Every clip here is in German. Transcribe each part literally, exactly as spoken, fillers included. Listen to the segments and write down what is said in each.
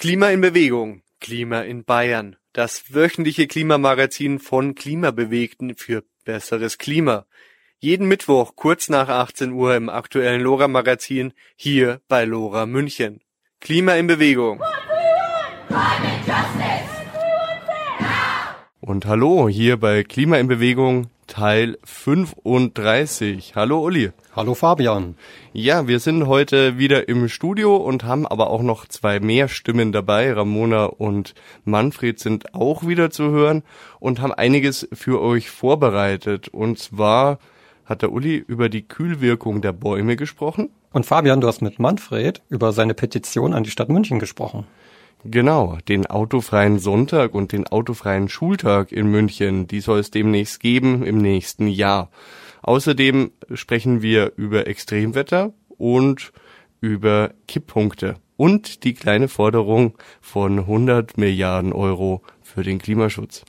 Klima in Bewegung, Klima in Bayern. Das wöchentliche Klimamagazin von Klimabewegten für besseres Klima. Jeden Mittwoch kurz nach achtzehn Uhr im aktuellen LoRa-Magazin hier bei LoRa München. Klima in Bewegung. Und hallo, hier bei Klima in Bewegung Teil fünfunddreißig. Hallo Uli. Hallo Fabian. Ja, wir sind heute wieder im Studio und haben aber auch noch zwei mehr Stimmen dabei. Ramona und Manfred sind auch wieder zu hören und haben einiges für euch vorbereitet. Und zwar hat der Uli über die Kühlwirkung der Bäume gesprochen. Und Fabian, du hast mit Manfred über seine Petition an die Stadt München gesprochen. Genau, den autofreien Sonntag und den autofreien Schultag in München, die soll es demnächst geben im nächsten Jahr. Außerdem sprechen wir über Extremwetter und über Kipppunkte und die kleine Forderung von hundert Milliarden Euro für den Klimaschutz.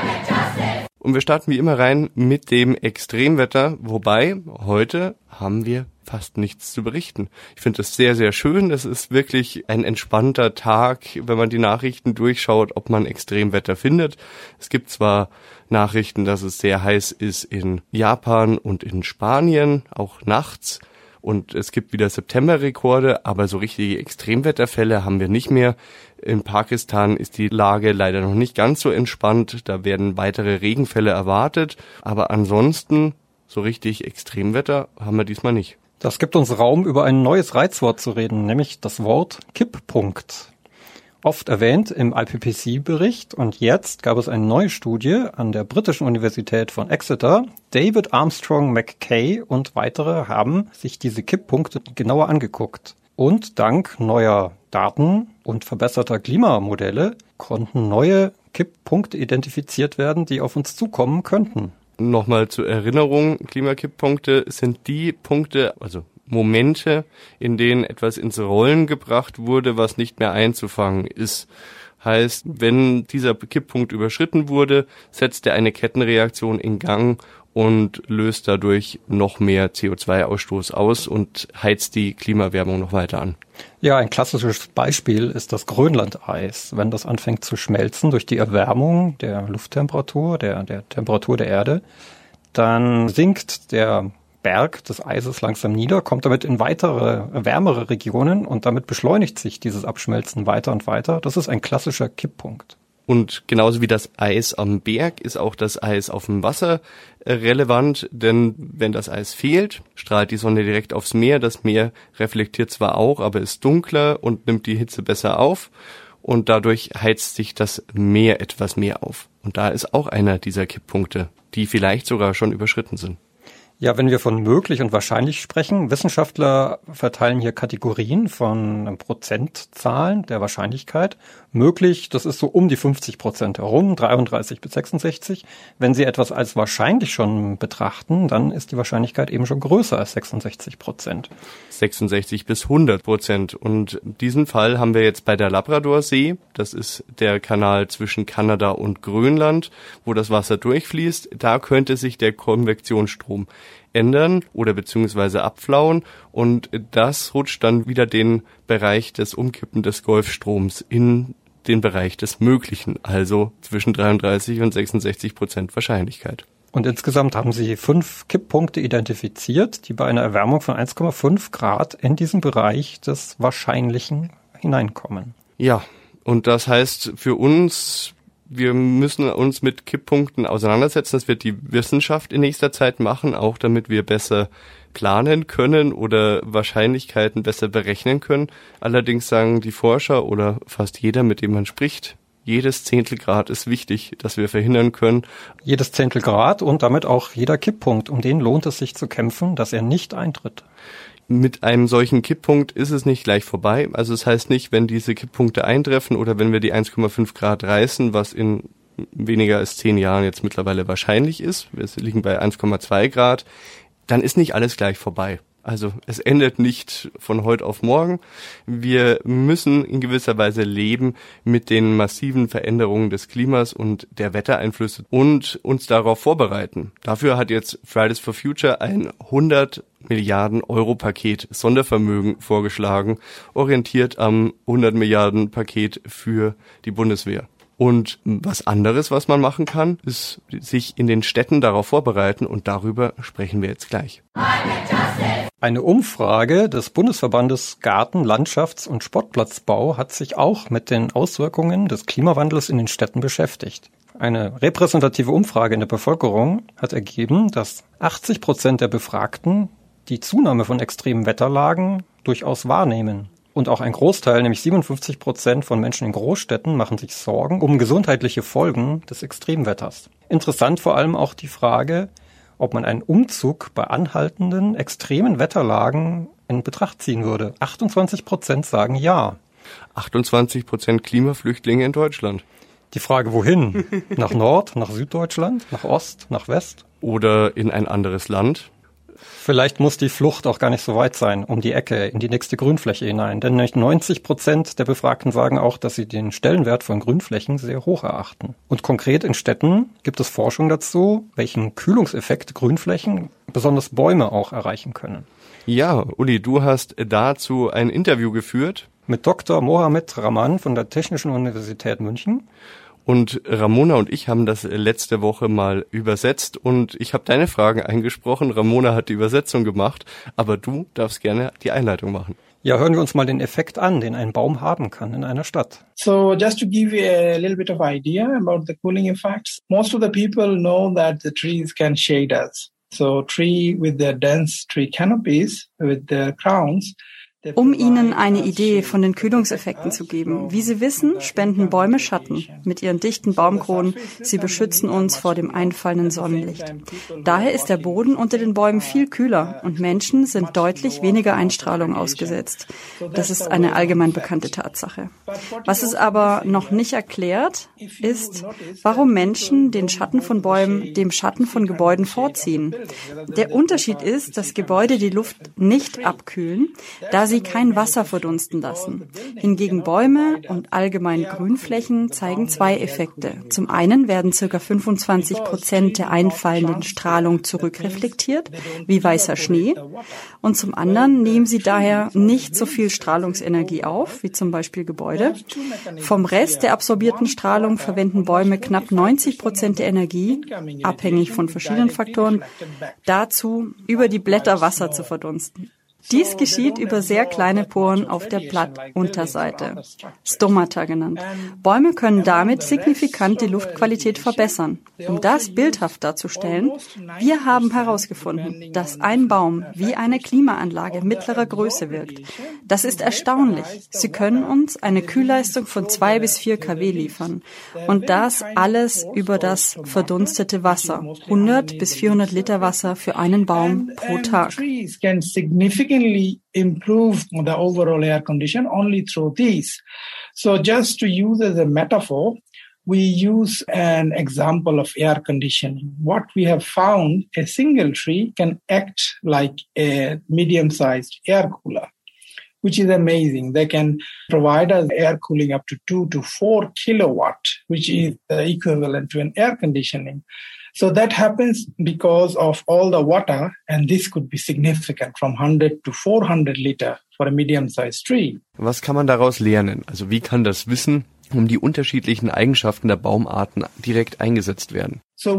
Und wir starten wie immer rein mit dem Extremwetter, wobei heute haben wir fast nichts zu berichten. Ich finde das sehr, sehr schön. Das ist wirklich ein entspannter Tag, wenn man die Nachrichten durchschaut, ob man Extremwetter findet. Es gibt zwar Nachrichten, dass es sehr heiß ist in Japan und in Spanien, auch nachts. Und es gibt wieder Septemberrekorde, aber so richtige Extremwetterfälle haben wir nicht mehr. In Pakistan ist die Lage leider noch nicht ganz so entspannt. Da werden weitere Regenfälle erwartet. Aber ansonsten, so richtig Extremwetter haben wir diesmal nicht. Das gibt uns Raum, über ein neues Reizwort zu reden, nämlich das Wort Kipppunkt. Oft erwähnt im I P C C-Bericht, und jetzt gab es eine neue Studie an der britischen Universität von Exeter. David Armstrong Mackay und weitere haben sich diese Kipppunkte genauer angeguckt. Und dank neuer Daten und verbesserter Klimamodelle konnten neue Kipppunkte identifiziert werden, die auf uns zukommen könnten. Nochmal zur Erinnerung, Klimakipppunkte sind die Punkte, also Momente, in denen etwas ins Rollen gebracht wurde, was nicht mehr einzufangen ist. Heißt, wenn dieser Kipppunkt überschritten wurde, setzt er eine Kettenreaktion in Gang und löst dadurch noch mehr C O zwei Ausstoß aus und heizt die Klimaerwärmung noch weiter an. Ja, ein klassisches Beispiel ist das Grönlandeis. Wenn das anfängt zu schmelzen durch die Erwärmung der Lufttemperatur, der, der Temperatur der Erde, dann sinkt der Berg des Eises langsam nieder, kommt damit in weitere, wärmere Regionen und damit beschleunigt sich dieses Abschmelzen weiter und weiter. Das ist ein klassischer Kipppunkt. Und genauso wie das Eis am Berg ist auch das Eis auf dem Wasser relevant, denn wenn das Eis fehlt, strahlt die Sonne direkt aufs Meer. Das Meer reflektiert zwar auch, aber ist dunkler und nimmt die Hitze besser auf und dadurch heizt sich das Meer etwas mehr auf. Und da ist auch einer dieser Kipppunkte, die vielleicht sogar schon überschritten sind. Ja, wenn wir von möglich und wahrscheinlich sprechen, Wissenschaftler verteilen hier Kategorien von Prozentzahlen der Wahrscheinlichkeit. Möglich, das ist so um die fünfzig Prozent herum, dreiunddreißig bis sechsundsechzig. Wenn Sie etwas als wahrscheinlich schon betrachten, dann ist die Wahrscheinlichkeit eben schon größer als sechsundsechzig Prozent. sechsundsechzig bis hundert Prozent. Und diesen Fall haben wir jetzt bei der Labradorsee. Das ist der Kanal zwischen Kanada und Grönland, wo das Wasser durchfließt. Da könnte sich der Konvektionsstrom ändern oder beziehungsweise abflauen und das rutscht dann wieder den Bereich des Umkippen des Golfstroms in den Bereich des Möglichen, also zwischen dreiunddreißig und sechsundsechzig Prozent Wahrscheinlichkeit. Und insgesamt haben Sie fünf Kipppunkte identifiziert, die bei einer Erwärmung von eins Komma fünf Grad in diesen Bereich des Wahrscheinlichen hineinkommen. Ja, und das heißt für uns, wir müssen uns mit Kipppunkten auseinandersetzen. Das wird die Wissenschaft in nächster Zeit machen, auch damit wir besser planen können oder Wahrscheinlichkeiten besser berechnen können. Allerdings sagen die Forscher oder fast jeder, mit dem man spricht, jedes Zehntelgrad ist wichtig, dass wir verhindern können. Jedes Zehntelgrad und damit auch jeder Kipppunkt, um den lohnt es sich zu kämpfen, dass er nicht eintritt. Mit einem solchen Kipppunkt ist es nicht gleich vorbei. Also es heißt nicht, wenn diese Kipppunkte eintreffen oder wenn wir die eins Komma fünf Grad reißen, was in weniger als zehn Jahren jetzt mittlerweile wahrscheinlich ist, wir liegen bei eins Komma zwei Grad, dann ist nicht alles gleich vorbei. Also es endet nicht von heute auf morgen. Wir müssen in gewisser Weise leben mit den massiven Veränderungen des Klimas und der Wettereinflüsse und uns darauf vorbereiten. Dafür hat jetzt Fridays for Future ein hundert Milliarden Euro Paket Sondervermögen vorgeschlagen, orientiert am hundert Milliarden Paket für die Bundeswehr. Und was anderes, was man machen kann, ist sich in den Städten darauf vorbereiten und darüber sprechen wir jetzt gleich. Eine Umfrage des Bundesverbandes Garten-, Landschafts- und Sportplatzbau hat sich auch mit den Auswirkungen des Klimawandels in den Städten beschäftigt. Eine repräsentative Umfrage in der Bevölkerung hat ergeben, dass achtzig Prozent der Befragten die Zunahme von extremen Wetterlagen durchaus wahrnehmen. Und auch ein Großteil, nämlich siebenundfünfzig Prozent von Menschen in Großstädten, machen sich Sorgen um gesundheitliche Folgen des Extremwetters. Interessant vor allem auch die Frage, ob man einen Umzug bei anhaltenden, extremen Wetterlagen in Betracht ziehen würde. achtundzwanzig Prozent sagen ja. achtundzwanzig Prozent Klimaflüchtlinge in Deutschland. Die Frage, wohin? Nach Nord, nach Süddeutschland, nach Ost, nach West? Oder in ein anderes Land? Vielleicht muss die Flucht auch gar nicht so weit sein, um die Ecke, in die nächste Grünfläche hinein. Denn neunzig Prozent der Befragten sagen auch, dass sie den Stellenwert von Grünflächen sehr hoch erachten. Und konkret in Städten gibt es Forschung dazu, welchen Kühlungseffekt Grünflächen, besonders Bäume auch erreichen können. Ja, Uli, du hast dazu ein Interview geführt. Mit Doktor Mohamed Rahman von der Technischen Universität München. Und Ramona und ich haben das letzte Woche mal übersetzt und ich habe deine Fragen eingesprochen. Ramona hat die Übersetzung gemacht, aber du darfst gerne die Einleitung machen. Ja, hören wir uns mal den Effekt an, den ein Baum haben kann in einer Stadt. So just to give you a little bit of idea about the cooling effects, most of the people know that the trees can shade us. So tree with their dense tree canopies, with their crowns, Um Ihnen eine Idee von den Kühlungseffekten zu geben. Wie Sie wissen, spenden Bäume Schatten mit ihren dichten Baumkronen. Sie beschützen uns vor dem einfallenden Sonnenlicht. Daher ist der Boden unter den Bäumen viel kühler und Menschen sind deutlich weniger Einstrahlung ausgesetzt. Das ist eine allgemein bekannte Tatsache. Was es aber noch nicht erklärt, ist, warum Menschen den Schatten von Bäumen dem Schatten von Gebäuden vorziehen. Der Unterschied ist, dass Gebäude die Luft nicht abkühlen, da sie sie kein Wasser verdunsten lassen. Hingegen Bäume und allgemein Grünflächen zeigen zwei Effekte. Zum einen werden ca. fünfundzwanzig Prozent der einfallenden Strahlung zurückreflektiert, wie weißer Schnee. Und zum anderen nehmen sie daher nicht so viel Strahlungsenergie auf, wie zum Beispiel Gebäude. Vom Rest der absorbierten Strahlung verwenden Bäume knapp neunzig Prozent der Energie, abhängig von verschiedenen Faktoren, dazu, über die Blätter Wasser zu verdunsten. Dies geschieht über sehr kleine Poren auf der Blattunterseite, Stomata genannt. Bäume können damit signifikant die Luftqualität verbessern. Um das bildhaft darzustellen, wir haben herausgefunden, dass ein Baum wie eine Klimaanlage mittlerer Größe wirkt. Das ist erstaunlich. Sie können uns eine Kühlleistung von zwei bis vier Kilowatt liefern. Und das alles über das verdunstete Wasser. hundert bis vierhundert Liter Wasser für einen Baum pro Tag. Improve the overall air condition only through these. So just to use as a metaphor, we use an example of air conditioning. What we have found, a single tree can act like a medium-sized air cooler, which is amazing. They can provide us air cooling up to two to four kilowatt, which is the equivalent to an air conditioning. So that happens because of all the water, and this could be significant from one hundred to four hundred liter for a medium-sized tree. Was kann man daraus lernen? Also wie kann das Wissen um die unterschiedlichen Eigenschaften der Baumarten direkt eingesetzt werden?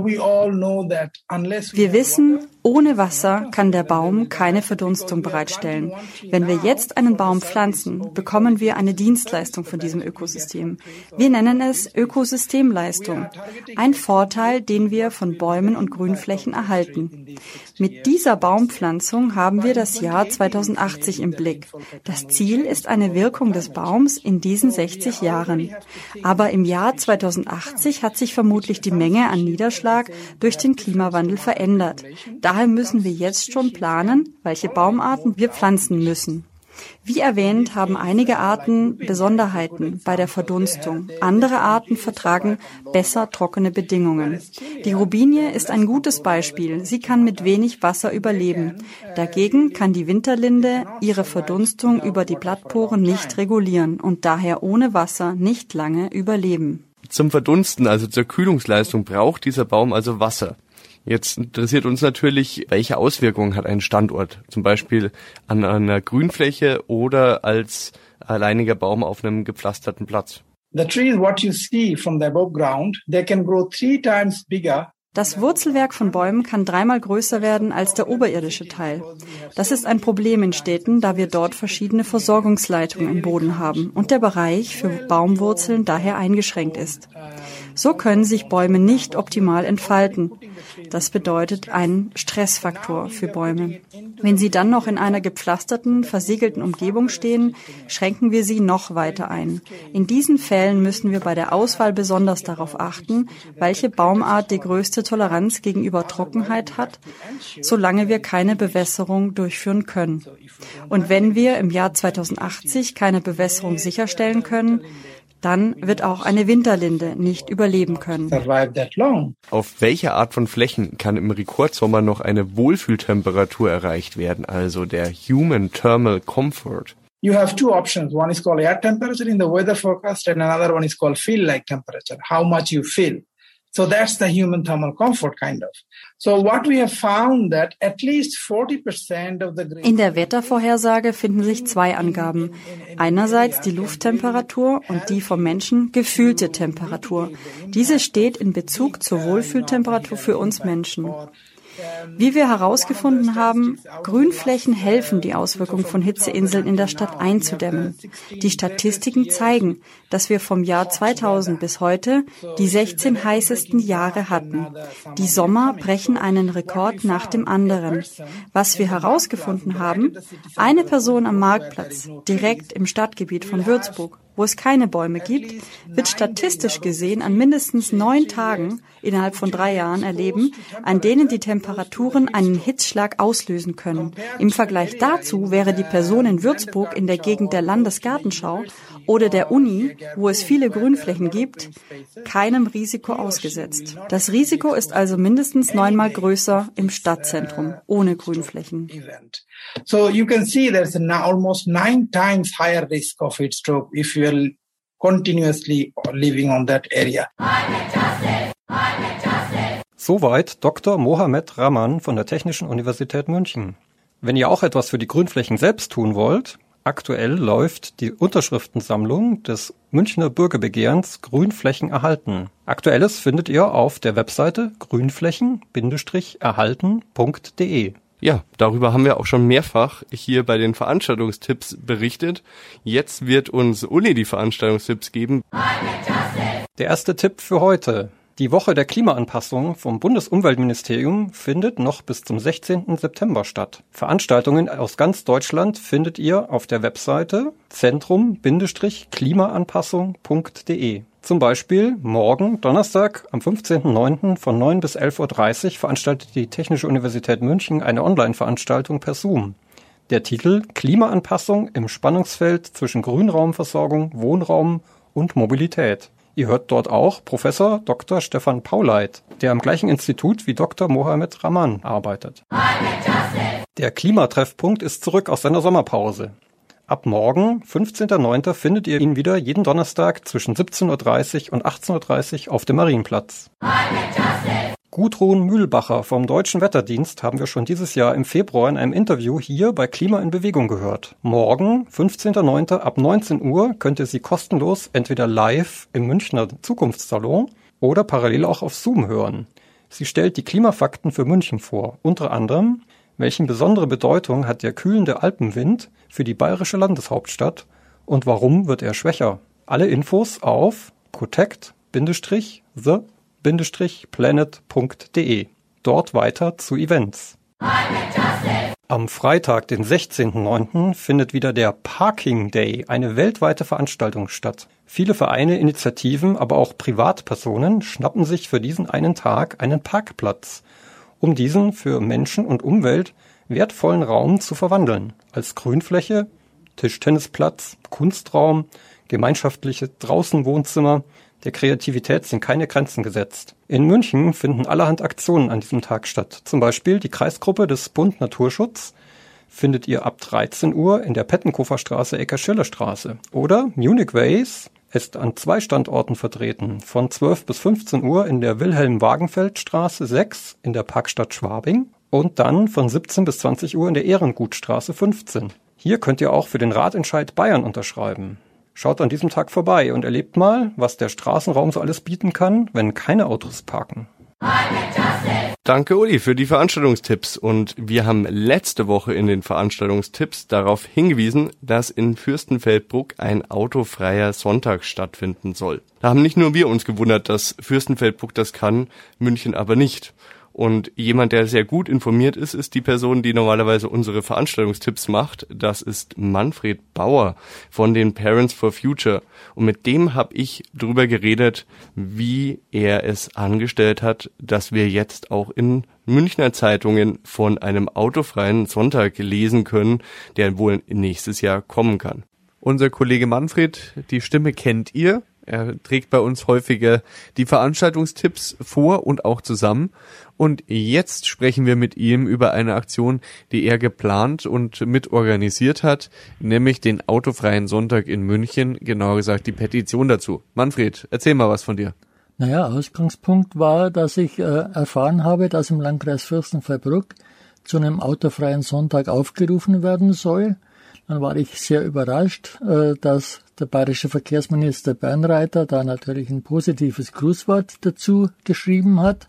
Wir wissen, ohne Wasser kann der Baum keine Verdunstung bereitstellen. Wenn wir jetzt einen Baum pflanzen, bekommen wir eine Dienstleistung von diesem Ökosystem. Wir nennen es Ökosystemleistung. Ein Vorteil, den wir von Bäumen und Grünflächen erhalten. Mit dieser Baumpflanzung haben wir das Jahr zweitausendachtzig im Blick. Das Ziel ist eine Wirkung des Baums in diesen sechzig Jahren. Aber im Jahr zweitausendachtzig hat sich vermutlich die Menge an Niederschlag durch den Klimawandel verändert. Daher müssen wir jetzt schon planen, welche Baumarten wir pflanzen müssen. Wie erwähnt, haben einige Arten Besonderheiten bei der Verdunstung. Andere Arten vertragen besser trockene Bedingungen. Die Robinie ist ein gutes Beispiel. Sie kann mit wenig Wasser überleben. Dagegen kann die Winterlinde ihre Verdunstung über die Blattporen nicht regulieren und daher ohne Wasser nicht lange überleben. Zum Verdunsten, also zur Kühlungsleistung, braucht dieser Baum also Wasser. Jetzt interessiert uns natürlich, welche Auswirkungen hat ein Standort, zum Beispiel an einer Grünfläche oder als alleiniger Baum auf einem gepflasterten Platz. The trees, what you see from the above ground, they can grow three times bigger. Das Wurzelwerk von Bäumen kann dreimal größer werden als der oberirdische Teil. Das ist ein Problem in Städten, da wir dort verschiedene Versorgungsleitungen im Boden haben und der Bereich für Baumwurzeln daher eingeschränkt ist. So können sich Bäume nicht optimal entfalten. Das bedeutet einen Stressfaktor für Bäume. Wenn sie dann noch in einer gepflasterten, versiegelten Umgebung stehen, schränken wir sie noch weiter ein. In diesen Fällen müssen wir bei der Auswahl besonders darauf achten, welche Baumart die größte Toleranz gegenüber Trockenheit hat, solange wir keine Bewässerung durchführen können. Und wenn wir im Jahr zweitausendachtzig keine Bewässerung sicherstellen können, dann wird auch eine Winterlinde nicht überleben können. Auf welche Art von Flächen kann im Rekordsommer noch eine Wohlfühltemperatur erreicht werden, also der Human Thermal Comfort? You have two options. One is called air temperature in the weather forecast and another one is called feel-like temperature, how much you feel. So that's the human thermal comfort kind of. So what we have found that at least forty percent of the In der Wettervorhersage finden sich zwei Angaben. Einerseits die Lufttemperatur und die vom Menschen gefühlte Temperatur. Diese steht in Bezug zur Wohlfühltemperatur für uns Menschen. Wie wir herausgefunden haben, Grünflächen helfen, die Auswirkungen von Hitzeinseln in der Stadt einzudämmen. Die Statistiken zeigen, dass wir vom Jahr zweitausend bis heute die sechzehn heißesten Jahre hatten. Die Sommer brechen einen Rekord nach dem anderen. Was wir herausgefunden haben, eine Person am Marktplatz, direkt im Stadtgebiet von Würzburg, wo es keine Bäume gibt, wird statistisch gesehen an mindestens neun Tagen innerhalb von drei Jahren erleben, an denen die Temperaturen einen Hitzschlag auslösen können. Im Vergleich dazu wäre die Person in Würzburg in der Gegend der Landesgartenschau oder der Uni, wo es viele Grünflächen gibt, keinem Risiko ausgesetzt. Das Risiko ist also mindestens neunmal größer im Stadtzentrum, ohne Grünflächen. So you can see there's an almost nine times higher risk of heat stroke if you are continuously living on that area. Soweit Doktor Mohamed Rahman von der Technischen Universität München. Wenn ihr auch etwas für die Grünflächen selbst tun wollt, aktuell läuft die Unterschriftensammlung des Münchner Bürgerbegehrens Grünflächen erhalten. Aktuelles findet ihr auf der Webseite grünflächen erhalten punkt de. Ja, darüber haben wir auch schon mehrfach hier bei den Veranstaltungstipps berichtet. Jetzt wird uns Uli die Veranstaltungstipps geben. Der erste Tipp für heute. Die Woche der Klimaanpassung vom Bundesumweltministerium findet noch bis zum sechzehnten September statt. Veranstaltungen aus ganz Deutschland findet ihr auf der Webseite zentrum klimaanpassung punkt de. Zum Beispiel morgen, Donnerstag, am fünfzehnten neunten von neun bis elf Uhr dreißig veranstaltet die Technische Universität München eine Online-Veranstaltung per Zoom. Der Titel Klimaanpassung im Spannungsfeld zwischen Grünraumversorgung, Wohnraum und Mobilität. Ihr hört dort auch Professor Doktor Stefan Pauleit, der am gleichen Institut wie Doktor Mohamed Rahman arbeitet. Der Klimatreffpunkt ist zurück aus seiner Sommerpause. Ab morgen, fünfzehnten neunten findet ihr ihn wieder jeden Donnerstag zwischen siebzehn Uhr dreißig und achtzehn Uhr dreißig auf dem Marienplatz. Gudrun Mühlbacher vom Deutschen Wetterdienst haben wir schon dieses Jahr im Februar in einem Interview hier bei Klima in Bewegung gehört. Morgen, fünfzehnten neunten ab neunzehn Uhr könnt ihr sie kostenlos entweder live im Münchner Zukunftssalon oder parallel auch auf Zoom hören. Sie stellt die Klimafakten für München vor, unter anderem, welche besondere Bedeutung hat der kühlende Alpenwind für die bayerische Landeshauptstadt und warum wird er schwächer? Alle Infos auf cotect the planet punkt de. Dort weiter zu Events. Am Freitag, den sechzehnten neunten findet wieder der Parking Day, eine weltweite Veranstaltung statt. Viele Vereine, Initiativen, aber auch Privatpersonen schnappen sich für diesen einen Tag einen Parkplatz, um diesen für Menschen und Umwelt wertvollen Raum zu verwandeln, als Grünfläche Tischtennisplatz, Kunstraum, gemeinschaftliche Draußenwohnzimmer. Der Kreativität sind keine Grenzen gesetzt. In München finden allerhand Aktionen an diesem Tag statt. Zum Beispiel die Kreisgruppe des Bund Naturschutz findet ihr ab dreizehn Uhr in der Pettenkofer-Straße, Ecke Schillerstraße. Oder Munich Ways ist an zwei Standorten vertreten. Von zwölf bis fünfzehn Uhr in der Wilhelm-Wagenfeld-Straße sechs in der Parkstadt Schwabing und dann von siebzehn bis zwanzig Uhr in der Ehrengutstraße fünfzehn. Hier könnt ihr auch für den Ratentscheid Bayern unterschreiben. Schaut an diesem Tag vorbei und erlebt mal, was der Straßenraum so alles bieten kann, wenn keine Autos parken. Danke, Uli, für die Veranstaltungstipps. Und wir haben letzte Woche in den Veranstaltungstipps darauf hingewiesen, dass in Fürstenfeldbruck ein autofreier Sonntag stattfinden soll. Da haben nicht nur wir uns gewundert, dass Fürstenfeldbruck das kann, München aber nicht. Und jemand, der sehr gut informiert ist, ist die Person, die normalerweise unsere Veranstaltungstipps macht. Das ist Manfred Bauer von den Parents for Future. Und mit dem habe ich drüber geredet, wie er es angestellt hat, dass wir jetzt auch in Münchner Zeitungen von einem autofreien Sonntag lesen können, der wohl nächstes Jahr kommen kann. Unser Kollege Manfred, die Stimme kennt ihr. Er trägt bei uns häufiger die Veranstaltungstipps vor und auch zusammen. Und jetzt sprechen wir mit ihm über eine Aktion, die er geplant und mitorganisiert hat, nämlich den autofreien Sonntag in München, genauer gesagt die Petition dazu. Manfred, erzähl mal was von dir. Naja, Ausgangspunkt war, dass ich äh, erfahren habe, dass im Landkreis Fürstenfeldbruck zu einem autofreien Sonntag aufgerufen werden soll. Dann war ich sehr überrascht, äh, dass der bayerische Verkehrsminister Bernreiter da natürlich ein positives Grußwort dazu geschrieben hat.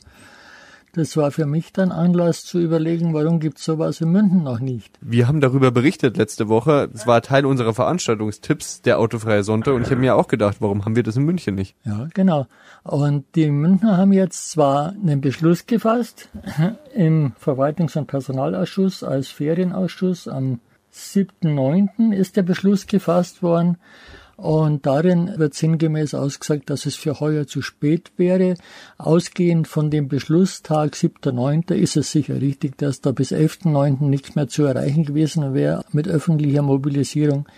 Das war für mich dann Anlass zu überlegen, warum gibt's sowas in München noch nicht. Wir haben darüber berichtet letzte Woche. Es war Teil unserer Veranstaltungstipps, der autofreie Sonntag. Und ich habe mir auch gedacht, warum haben wir das in München nicht? Ja, genau. Und die Münchner haben jetzt zwar einen Beschluss gefasst im Verwaltungs- und Personalausschuss als Ferienausschuss. Am siebten neunten ist der Beschluss gefasst worden. Und darin wird sinngemäß ausgesagt, dass es für heuer zu spät wäre. Ausgehend von dem Beschlusstag siebter neunter ist es sicher richtig, dass da bis elften neunten nichts mehr zu erreichen gewesen wäre mit öffentlicher Mobilisierung.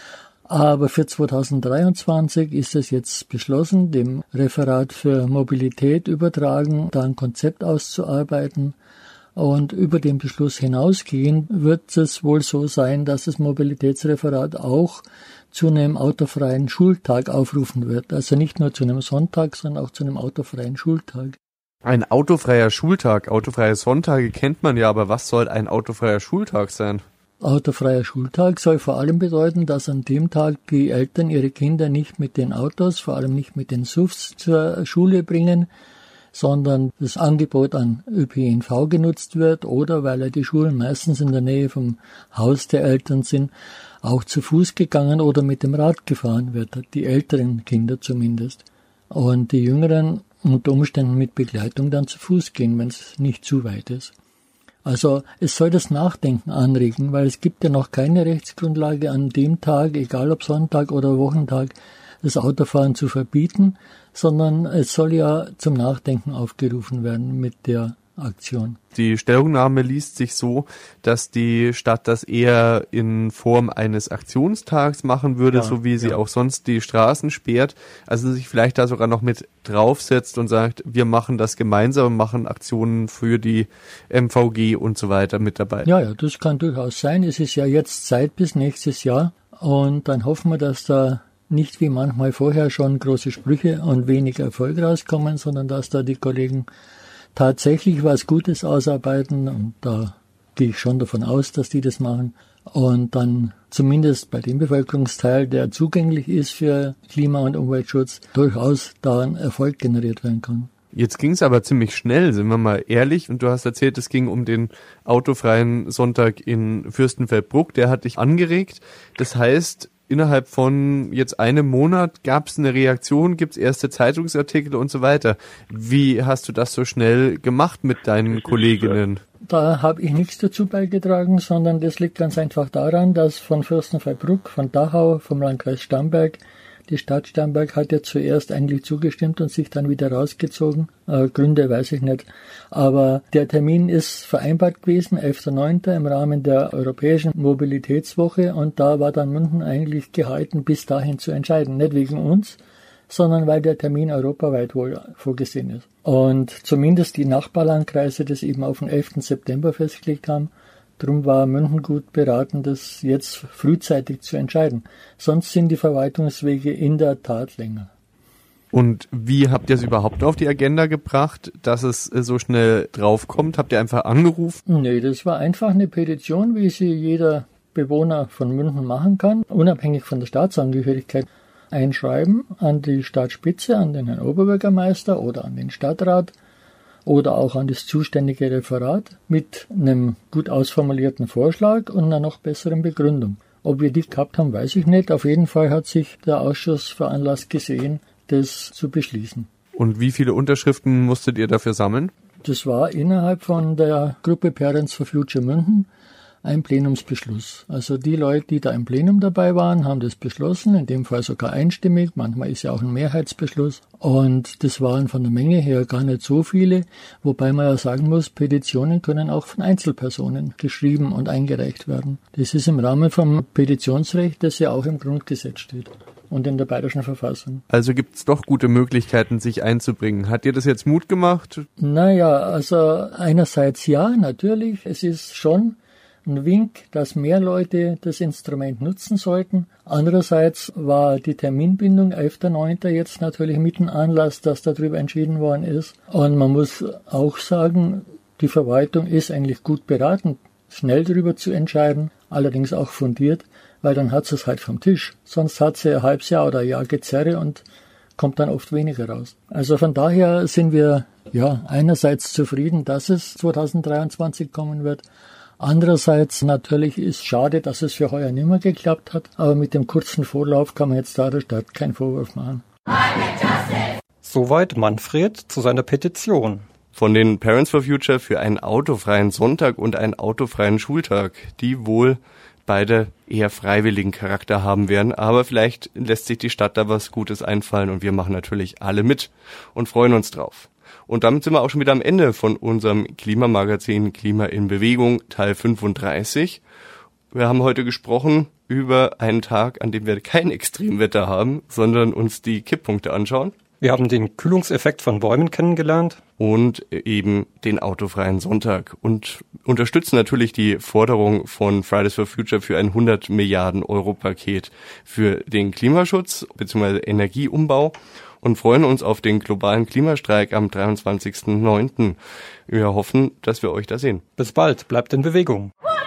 Aber für zweitausenddreiundzwanzig ist es jetzt beschlossen, dem Referat für Mobilität übertragen, da ein Konzept auszuarbeiten. Und über den Beschluss hinausgehend wird es wohl so sein, dass das Mobilitätsreferat auch zu einem autofreien Schultag aufrufen wird. Also nicht nur zu einem Sonntag, sondern auch zu einem autofreien Schultag. Ein autofreier Schultag, autofreie Sonntage kennt man ja, aber was soll ein autofreier Schultag sein? Autofreier Schultag soll vor allem bedeuten, dass an dem Tag die Eltern ihre Kinder nicht mit den Autos, vor allem nicht mit den S U Vs zur Schule bringen, sondern das Angebot an Ö P N V genutzt wird oder, weil ja die Schulen meistens in der Nähe vom Haus der Eltern sind, auch zu Fuß gegangen oder mit dem Rad gefahren wird, die älteren Kinder zumindest. Und die Jüngeren unter Umständen mit Begleitung dann zu Fuß gehen, wenn es nicht zu weit ist. Also es soll das Nachdenken anregen, weil es gibt ja noch keine Rechtsgrundlage an dem Tag, egal ob Sonntag oder Wochentag, das Autofahren zu verbieten, sondern es soll ja zum Nachdenken aufgerufen werden mit der Aktion. Die Stellungnahme liest sich so, dass die Stadt das eher in Form eines Aktionstags machen würde, ja, so wie sie ja auch sonst die Straßen sperrt. Also sich vielleicht da sogar noch mit draufsetzt und sagt, wir machen das gemeinsam, machen Aktionen für die M V G und so weiter mit dabei. Ja, ja, das kann durchaus sein. Es ist ja jetzt Zeit bis nächstes Jahr und dann hoffen wir, dass da nicht wie manchmal vorher schon große Sprüche und wenig Erfolg rauskommen, sondern dass da die Kollegen tatsächlich was Gutes ausarbeiten und da gehe ich schon davon aus, dass die das machen und dann zumindest bei dem Bevölkerungsteil, der zugänglich ist für Klima- und Umweltschutz, durchaus da ein Erfolg generiert werden kann. Jetzt ging es aber ziemlich schnell, sind wir mal ehrlich. Und du hast erzählt, es ging um den autofreien Sonntag in Fürstenfeldbruck. Der hat dich angeregt. Das heißt, innerhalb von jetzt einem Monat gab es eine Reaktion, gibt es erste Zeitungsartikel und so weiter. Wie hast du das so schnell gemacht mit deinen Kolleginnen? Da habe ich nichts dazu beigetragen, sondern das liegt ganz einfach daran, dass von Fürstenfeldbruck, von Dachau, vom Landkreis Starnberg Die Stadt Starnberg hat ja zuerst eigentlich zugestimmt und sich dann wieder rausgezogen. Äh, Gründe weiß ich nicht. Aber der Termin ist vereinbart gewesen, elfter neunter im Rahmen der Europäischen Mobilitätswoche. Und da war dann München eigentlich gehalten, bis dahin zu entscheiden. Nicht wegen uns, sondern weil der Termin europaweit wohl vorgesehen ist. Und zumindest die Nachbarlandkreise das eben auf den elften September festgelegt haben. Darum war München gut beraten, das jetzt frühzeitig zu entscheiden. Sonst sind die Verwaltungswege in der Tat länger. Und wie habt ihr es überhaupt auf die Agenda gebracht, dass es so schnell draufkommt? Habt ihr einfach angerufen? Nee, das war einfach eine Petition, wie sie jeder Bewohner von München machen kann, unabhängig von der Staatsangehörigkeit. Einschreiben an die Stadtspitze, an den Herrn Oberbürgermeister oder an den Stadtrat oder auch an das zuständige Referat mit einem gut ausformulierten Vorschlag und einer noch besseren Begründung. Ob wir die gehabt haben, weiß ich nicht. Auf jeden Fall hat sich der Ausschuss veranlasst gesehen, das zu beschließen. Und wie viele Unterschriften musstet ihr dafür sammeln? Das war innerhalb von der Gruppe Parents for Future München ein Plenumsbeschluss. Also die Leute, die da im Plenum dabei waren, haben das beschlossen, in dem Fall sogar einstimmig, manchmal ist ja auch ein Mehrheitsbeschluss. Und das waren von der Menge her gar nicht so viele, wobei man ja sagen muss, Petitionen können auch von Einzelpersonen geschrieben und eingereicht werden. Das ist im Rahmen vom Petitionsrecht, das ja auch im Grundgesetz steht und in der Bayerischen Verfassung. Also gibt es doch gute Möglichkeiten, sich einzubringen. Hat dir das jetzt Mut gemacht? Naja, also einerseits ja, natürlich. Es ist schon ein Wink, dass mehr Leute das Instrument nutzen sollten. Andererseits war die Terminbindung elfter neunter jetzt natürlich mit dem Anlass, dass darüber entschieden worden ist. Und man muss auch sagen, die Verwaltung ist eigentlich gut beraten, schnell darüber zu entscheiden, allerdings auch fundiert, weil dann hat sie es halt vom Tisch. Sonst hat sie ein halbes Jahr oder ein Jahr Gezerre und kommt dann oft weniger raus. Also von daher sind wir ja einerseits zufrieden, dass es zweitausenddreiundzwanzig kommen wird. Andererseits natürlich ist schade, dass es für heuer nicht mehr geklappt hat, aber mit dem kurzen Vorlauf kann man jetzt da der Stadt keinen Vorwurf machen. Soweit Manfred zu seiner Petition. Von den Parents for Future für einen autofreien Sonntag und einen autofreien Schultag, die wohl beide eher freiwilligen Charakter haben werden, aber vielleicht lässt sich die Stadt da was Gutes einfallen und wir machen natürlich alle mit und freuen uns drauf. Und damit sind wir auch schon wieder am Ende von unserem Klimamagazin Klima in Bewegung, Teil fünfunddreißig. Wir haben heute gesprochen über einen Tag, an dem wir kein Extremwetter haben, sondern uns die Kipppunkte anschauen. Wir haben den Kühlungseffekt von Bäumen kennengelernt. Und eben den autofreien Sonntag. Und unterstützen natürlich die Forderung von Fridays for Future für ein hundert Milliarden Euro Paket für den Klimaschutz bzw. Energieumbau. Und freuen uns auf den globalen Klimastreik am dreiundzwanzigsten neunten Wir hoffen, dass wir euch da sehen. Bis bald, bleibt in Bewegung.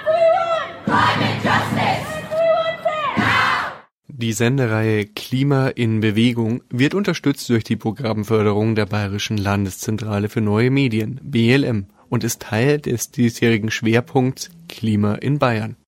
Die Sendereihe Klima in Bewegung wird unterstützt durch die Programmförderung der Bayerischen Landeszentrale für neue Medien, B L M, und ist Teil des diesjährigen Schwerpunkts Klima in Bayern.